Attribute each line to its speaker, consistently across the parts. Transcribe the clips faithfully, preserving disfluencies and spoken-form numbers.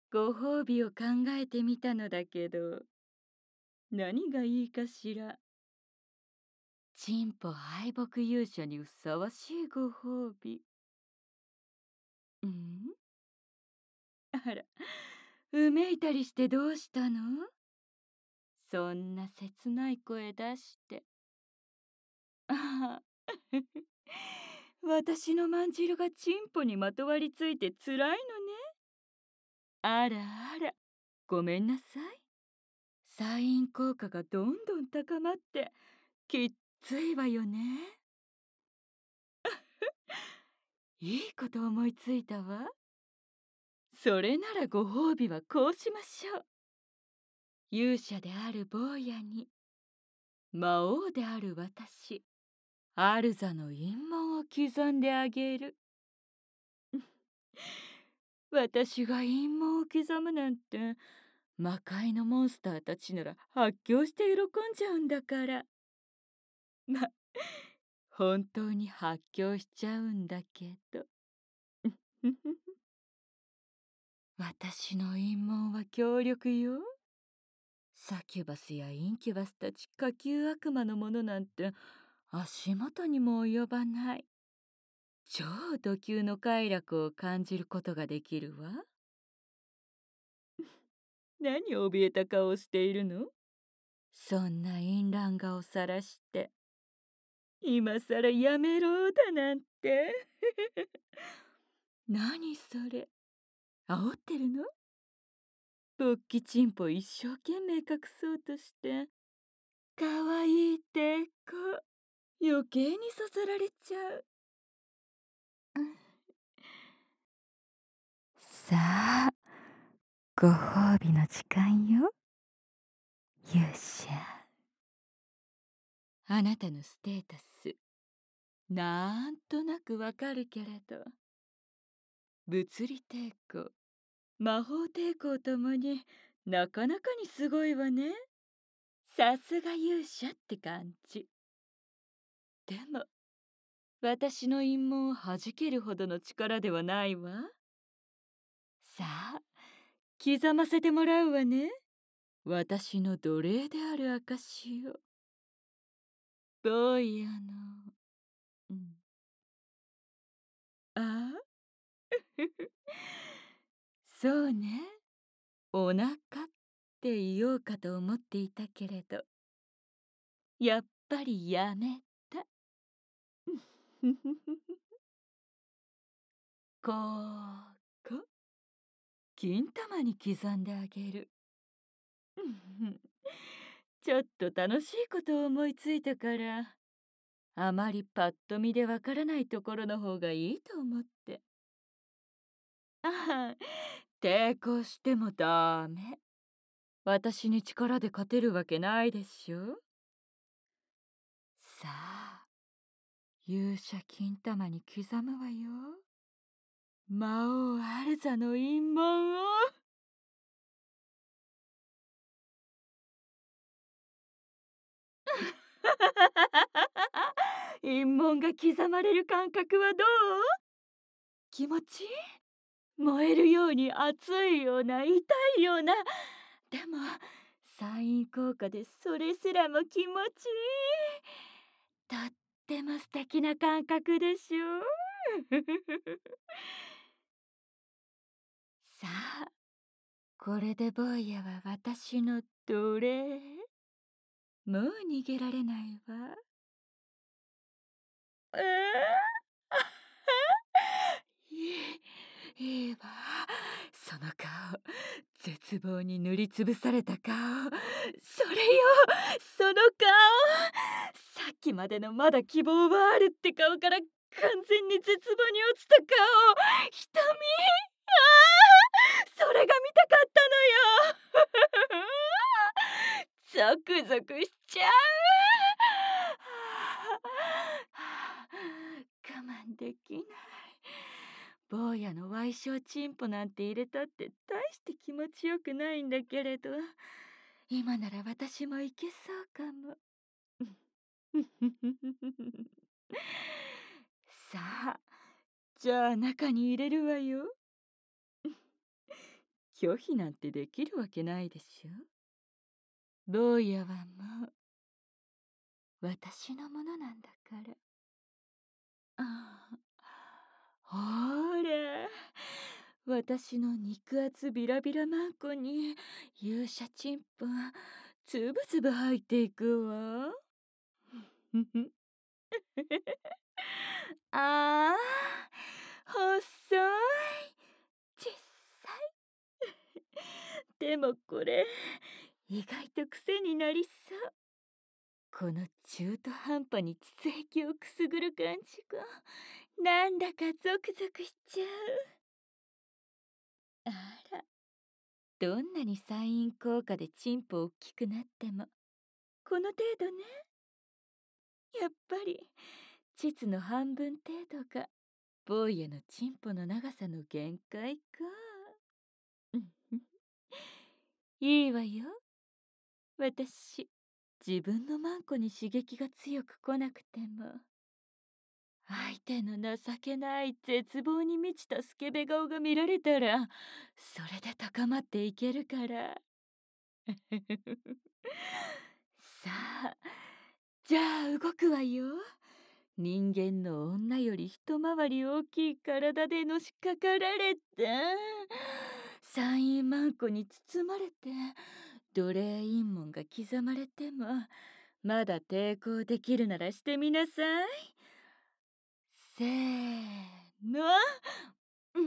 Speaker 1: ご褒美を考えてみたのだけど、何がいいかしら。チンポ敗北勇者にふさわしいご褒美。うん、あら、うめいたりしてどうしたの？そんな切ない声出して。ああ、私のまんじるがチンポにまとわりついてつらいのね。あらあら、ごめんなさい。サイン効果がどんどん高まってきっついわよね。いいこと思いついたわ。それならご褒美はこうしましょう。勇者である坊やに魔王である私、アルザの陰謀を刻んであげる。私が陰謀を刻むなんて、魔界のモンスターたちなら発狂して喜んじゃうんだから。ま、本当に発狂しちゃうんだけど。私の陰謀は強力よ。サキュバスやインキュバスたち下級悪魔のものなんて足元にも及ばない。超ド級の快楽を感じることができるわ。何怯えた顔をしているの？そんな淫乱画を晒して、今さらやめろだなんて。何それ、煽ってるの？勃起チンポ一生懸命隠そうとして、かわいいってこ、余計にそそられちゃう。さあ、ご褒美の時間よ、勇者。あなたのステータス、なんとなくわかるけれど、物理抵抗、魔法抵抗ともになかなかにすごいわね。さすが勇者って感じ。でも、私の陰謀を弾けるほどの力ではないわ。さあ、刻ませてもらうわね。私の奴隷である証を。坊やの、うん。ああそうね。お腹って言おうかと思っていたけれど、やっぱりやめた。こうこ、金玉に刻んであげる。ちょっと楽しいことを思いついたから、あまりパッと見でわからないところの方がいいと思って。ああ、抵抗してもダメ。私に力で勝てるわけないでしょ。さあ、勇者金玉に刻むわよ。魔王アルザの陰謀を。陰謀が刻まれる感覚はどう？気持ちいい？燃えるように熱いような、痛いような。でもサイン効果でそれすらも気持ちいい。とっても素敵な感覚でしょ。さあ、これで坊やは私の奴隷。もう逃げられないわ。ええいい、いいわ。その顔、絶望に塗りつぶされた顔。それよ、その顔。さっきまでのまだ希望はあるって顔から完全に絶望に落ちた顔。瞳。ああ、それが見たかったのよ。ゾクゾクしちゃう。我慢できない。坊やの矮小チンポなんて入れたって大して気持ちよくないんだけれど、今なら私もいけそうかも。さあ、じゃあ中に入れるわよ。 拒否なんてできるわけないでしょ。坊やはもう私のものなんだから。ああ、ほら、私の肉厚ビラビラマンコに勇者チンポつぶつぶ入っていくわ。ああ、細い、小さい。でもこれ、意外と癖になりそう。この中途半端に膣壁をくすぐる感じが、なんだかゾクゾクしちゃう。あら、どんなにサイン効果でチンポ大きくなっても、この程度ね。やっぱり、膣の半分程度が、坊やのチンポの長さの限界か。うんふん、いいわよ。私、自分のマンコに刺激が強く来なくても、相手の情けない絶望に満ちたスケベ顔が見られたら、それで高まっていけるから。さあ、じゃあ動くわよ。人間の女より一回り大きい体でのしかかられて、サインマンコに包まれて、奴隷陰門が刻まれても、まだ抵抗できるならしてみなさい。せーの。うん、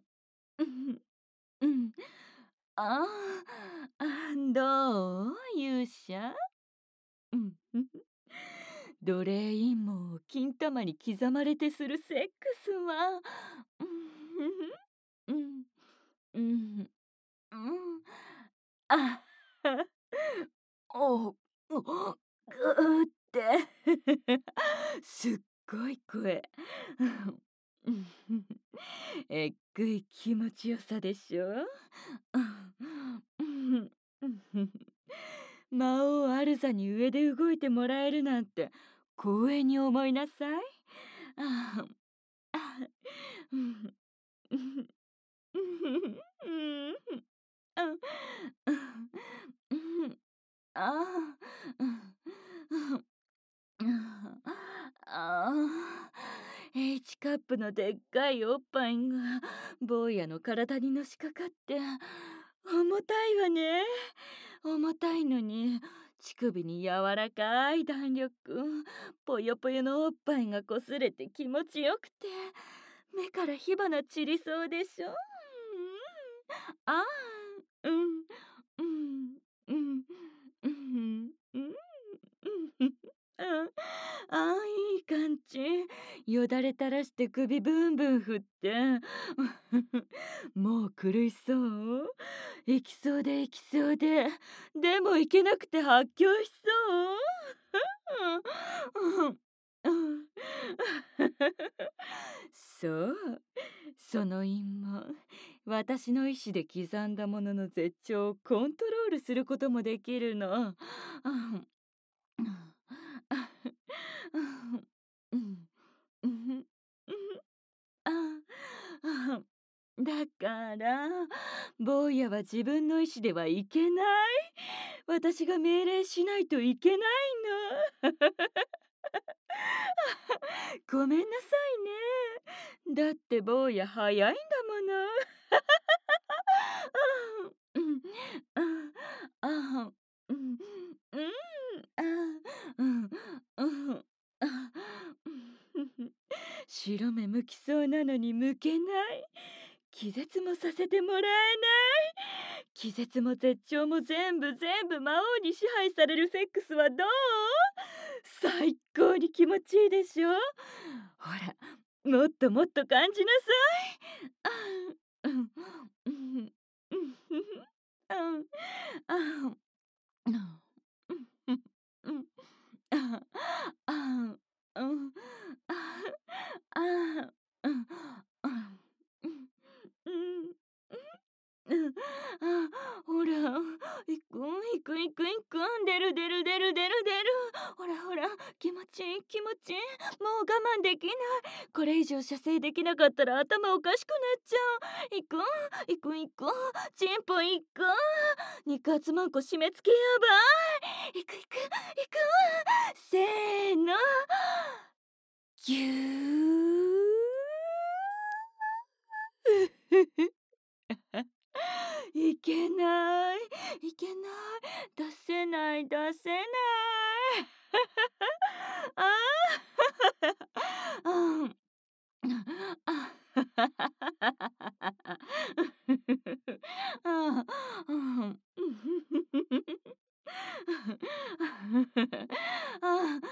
Speaker 1: うん、うん。ああ、どう勇者。うん、奴隷陰謀を金玉に刻まれてするセックスは、うん、うん、うん、うん、あ、お、ぐーって、すっごい声。えっぐい気持ちよさでしょ。魔王アルザに上で動いてもらえるなんて光栄に思いなさい。ああ、うん、うん、うん、うん、うん、ああ、うん、うん、ああ、H カップのでっかいおっぱいが坊やの体にのしかかって重たいわね。重たいのに乳首に柔らかい弾力、ぽよぽよのおっぱいがこすれて気持ちよくて目から火花散りそうでしょ。うん、ああ、うん、うん、うん、うん、うん、うん、ああ、いい感じ。よだれ垂らして首ブンブン振って。もう苦しそう。行きそうで行きそうで。でも行けなくて発狂しそう。うん、うん、そう。その陰謀、私の意志で刻んだものの絶頂をコントロールすることもできるの。うん、うん、うん、うん、ああ、だから坊やは自分の意志ではいけない。私が命令しないといけないの。ごめんなさいね。だって坊や早いんだもの。うん、うん、あ、うん、うん、あ、うん、うん、あ、白目向きそうなのに向けない。気絶もさせてもらえない。気絶も絶頂も全部全部魔王に支配されるセックスはどう？最高に気持ちいいでしょ。ほら、もっともっと感じなさい。あ、うん、うん、うん、うん、うん、あ、うん、うん、うん、あ、あ、うん、あ、あ、うん、うん、うん、うん、うん、あ、ほら、いくいくいくいく、出る出る出る出る出る。ほらほら、気持ちいい気持ちいい。もう我慢できない。これ以上射精できなかったら頭おかしくなっちゃう。行くん行くん行くんチンポ行くん肉厚マンコ締め付けやばい。行く行く行くんせーのぎゅーいけないいけない出せない出せないああうんああうんあ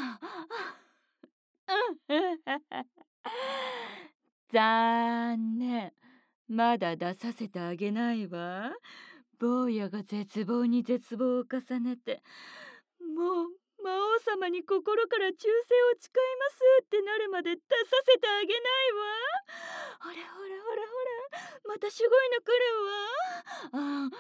Speaker 1: 残念。まだ出させてあげないわ。坊やが絶望に絶望を重ねて、もう魔王様に心から忠誠を誓いますってなるまで出させてあげないわ。ほらほらほらほら、またすごいの来るわ。あ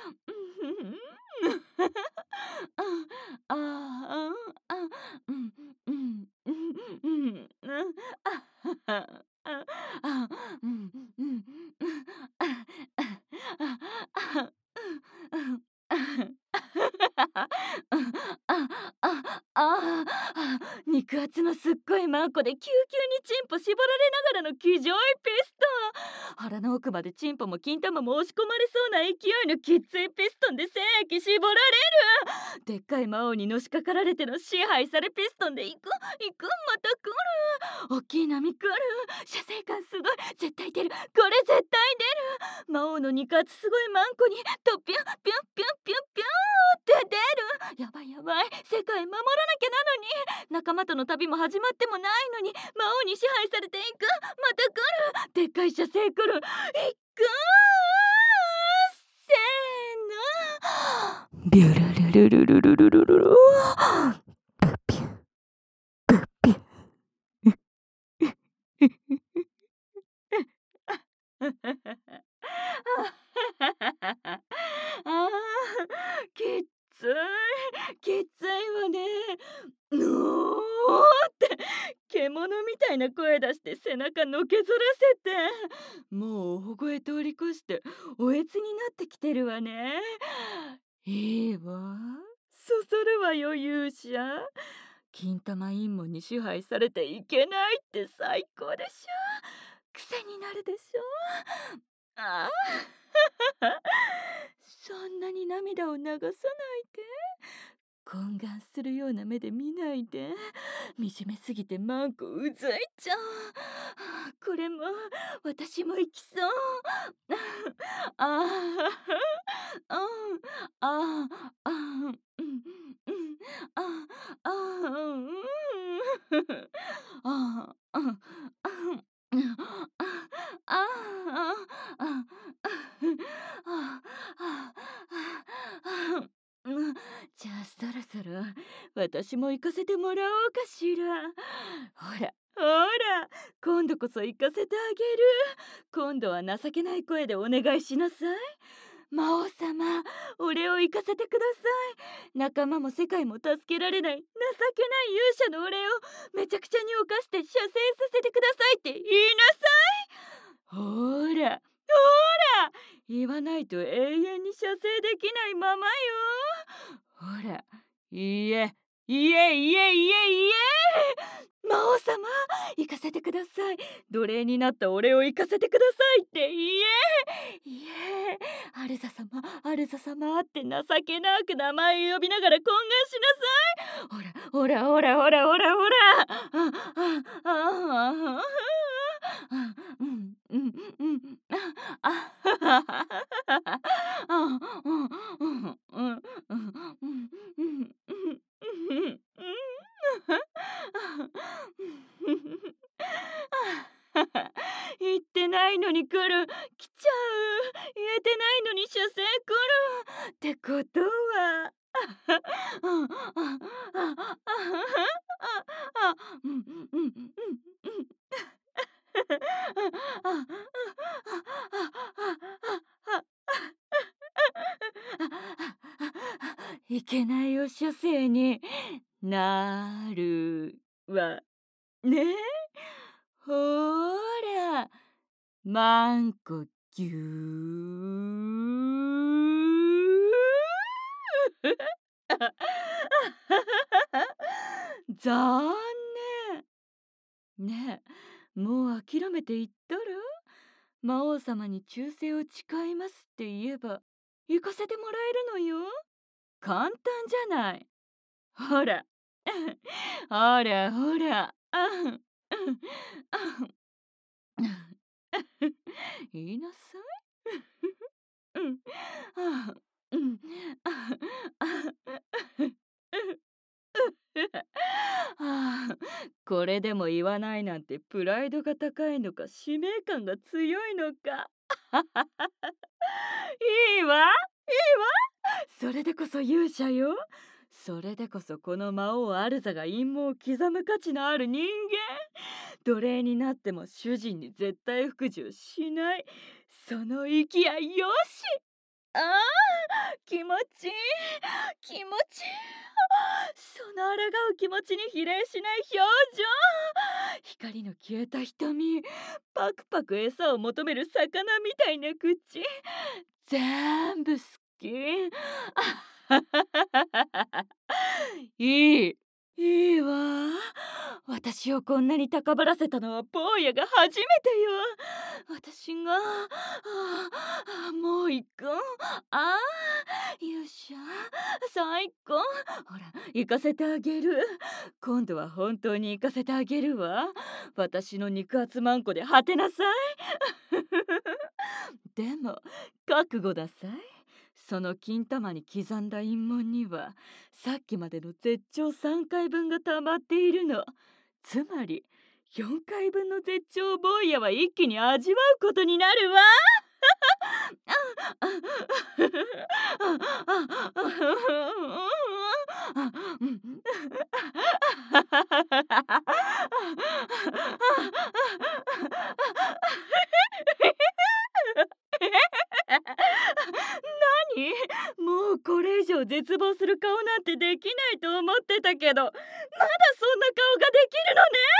Speaker 1: あ、ああ、あ、うん、うん、うん、うん、あ、あ、あ、あ、うん、うん、あ、あ、あ、あ、あ、あ、あ、肉厚のすっごいマンコでキューキューにチンポ絞られながらの騎乗位ピストン。腹の奥までチンポも金玉も押し込まれそうな勢いのきついピストンで精液絞られる。でっかい魔王にのしかかられての支配されピストンで行く行くまた来る。おっきい波来る。射精感すごい。絶対出る。これ絶対出る。魔王の肉厚すごいマンコにとピュンピュンピュンピュンピュンって出る。やばいやばい。世界守らなきゃなのに。仲間との旅も始まってもないのに魔王に支配されていく。また来る。でっかい射精来る。行くせーのビュルルルルルルルルルルプピュプピュあーきっついきっついわね。のーって獣みたいな声出して背中のけぞらせて、もう保護へ通り越しておえつになってきてるわね。いいわ、そそるわよ勇者。金玉陰謀に支配されていけないって最高でしょ。癖になるでしょ。ああそんなに涙を流さないで。懇願するような目で見ないで。惨めすぎてマンコうずいちゃう。これも私も行きそう。ああ、うん、ああ、うん、うん、ああ、うん、ああ、うん、ああ、ああ、うん、じゃあそろそろ私も行かせてもらおうかしら。ほらほら、今度こそ行かせてあげる。今度は情けない声でお願いしなさい。魔王様、俺を行かせてください。仲間も世界も助けられない情けない勇者の俺をめちゃくちゃに犯して射精させてくださいって言いなさい。ほらほら、言わないと永遠に射精できないままよ。ほら、いいえいえいえいえいえ魔王様、行かせてください。奴隷になった俺を行かせてくださいって言えいえ、アルザ様アルザ様って情けなく名前を呼びながら懇願しなさい。ほらほらほらほらほらほらあああああうんうんうんあああうんうんうんうんうんうん言ってないのに来る。来ちゃう。言えてないのに射精来る。ってことはうんあああああうんうんうんうんあいけないお射精になるわねえ、ほら、マンコぎゅー。残念。ねえ、もう諦めていったら？魔王様に忠誠を誓いますって言えば行かせてもらえるのよ。簡単じゃない。ほら。ほらほら。あん、うん、あん。言いなさい。うん。ああ、うん。ああ、ああ、これでも言わないなんてプライドが高いのか使命感が強いのか。いいわ、いいわ。それでこそ勇者よ。それでこそこの魔王アルザが陰謀を刻む価値のある人間。奴隷になっても主人に絶対服従しない。その意気合いよし。ああ、気持ちいい、気持ちいい。その抗う気持ちに比例しない表情。光の消えた瞳。パクパク餌を求める魚みたいな口。全部好き。いい。いいわ。私をこんなに高ぶらせたのは坊やが初めてよ。私が、ああ、もう行く。ああ、勇者、最高。ほら、行かせてあげる。今度は本当に行かせてあげるわ。私の肉厚マンコで果てなさい。でも、覚悟ださい。その金玉に刻んだ陰紋にはさっきまでの絶頂さんかいぶんが溜まっているの。つまりよんかいぶんの絶頂を坊やは一気に味わうことになるわ。何？もうこれ以上絶望する顔なんてできないと思ってたけど、まだそんな顔ができるのね。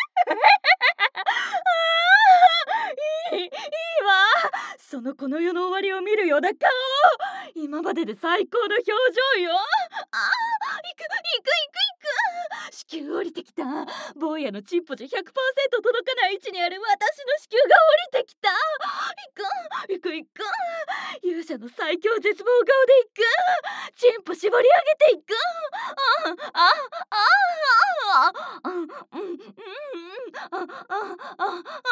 Speaker 1: ああ、いい、いいわ。そのこの世の終わりを見るような顔。今までで最高の表情よ。ああ、行く行く行く行く。子宮降りてきた。坊やのチンポじゃひゃくパーセント届かない位置にある私の子宮が降りてきた。行く行く行く。勇者の最強絶望顔で行く。チンポ絞り上げていく。ああああああうんうんあああ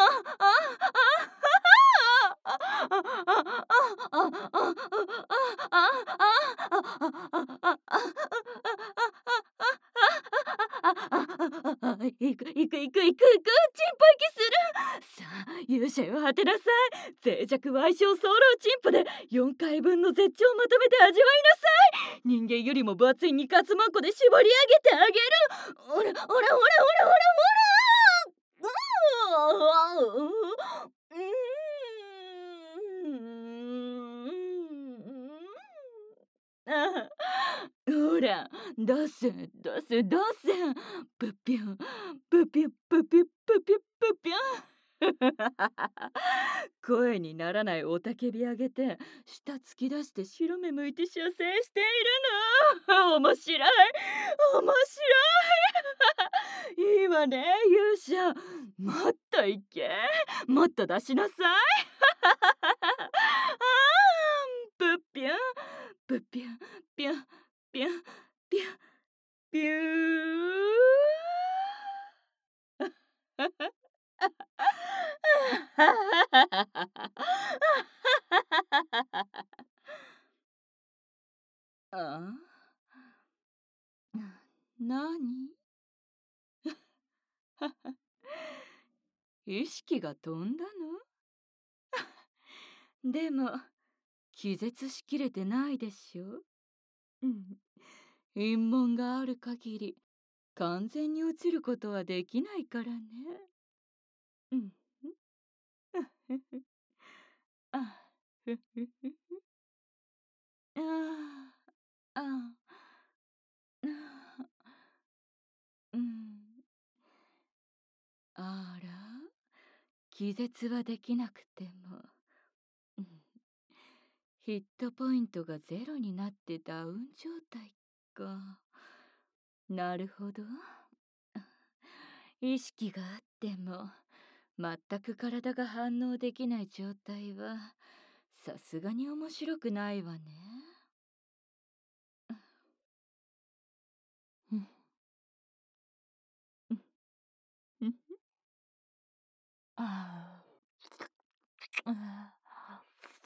Speaker 1: 行く行く行く行く行く、チンポ息する。さあ勇者よ、果てなさい。脆弱矮小早漏チンポでよんかいぶんの絶頂をまとめて味わいなさい。人間よりも分厚い肉厚マンコで絞り上げてあげる。ほらほらほらほらほらほらほら。うーん。ああ、ほら、出せ出せ出せ。プピュンプピュンプピュンプピュンプピュン。声にならない雄たけび上げて舌突き出して白目向いて射精しているの。面白い面白い。いいわね勇者、もっといけ、もっと出しなさい。あープッピュンプッピュンピュンピュンピュンピュー。ああ、なに？意識が飛んだの？でも気絶しきれてないでしょ。うん、陰謀がある限り完全に移ることはできないからね。うん、あ、ふふふああ、ああ、うん。 気絶はできなくても、うん、ヒットポイントがゼロになってダウン状態か。なるほど。意識があっても全く体が反応できない状態はさすがに面白くないわね。うんうんうんあああ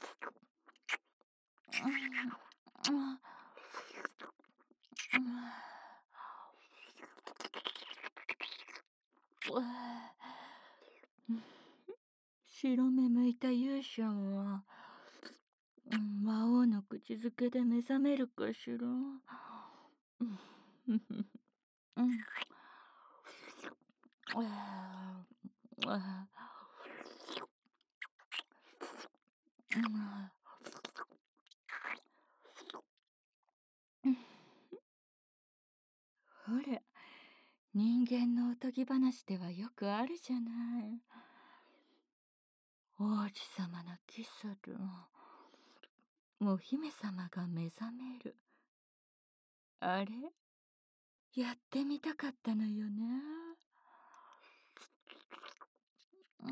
Speaker 1: 白目向いた勇者は、うん、魔王の口づけで目覚めるかしら。うんうんほら、人間のおとぎ話ではよくあるじゃない。王子様のキスるお姫様が目覚める。あれやってみたかったのよね。うん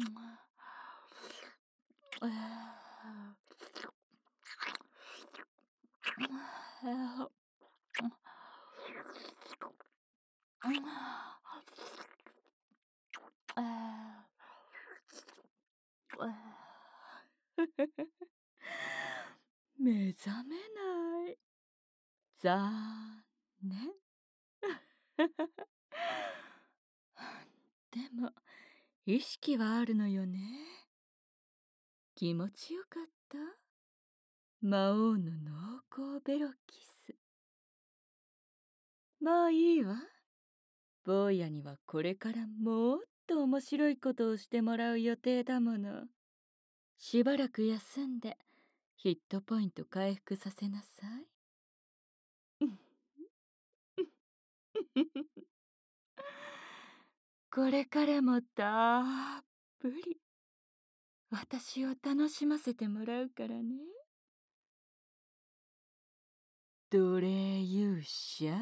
Speaker 1: 目覚めない。残念。でも意識はあるのよね。気持ちよかった。魔王の濃厚ベロキス。まあいいわ。坊やにはこれからもっと面白いことをしてもらう予定だもの。しばらく休んでヒットポイント回復させなさい。これからもたっぷり私を楽しませてもらうからね。奴隷勇者。